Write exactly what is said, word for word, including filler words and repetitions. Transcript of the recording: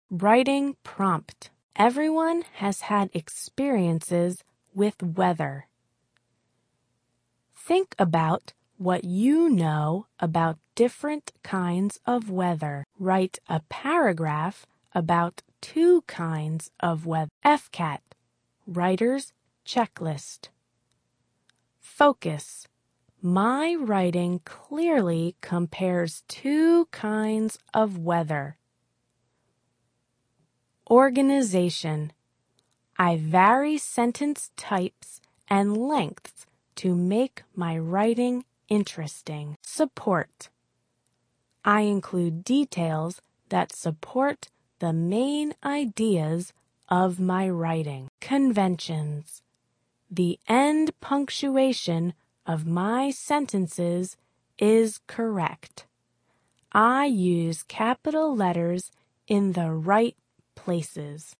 Writing prompt. Everyone has had experiences with weather. Think about what you know about different kinds of weather. Write a paragraph about two kinds of weather. F C A T. Writer's Checklist. Focus. My writing clearly compares two kinds of weather. Organization. I vary sentence types and lengths to make my writing interesting. Support. I include details that support the main ideas of my writing. Conventions. The end punctuation of my sentences is correct. I use capital letters in the right places.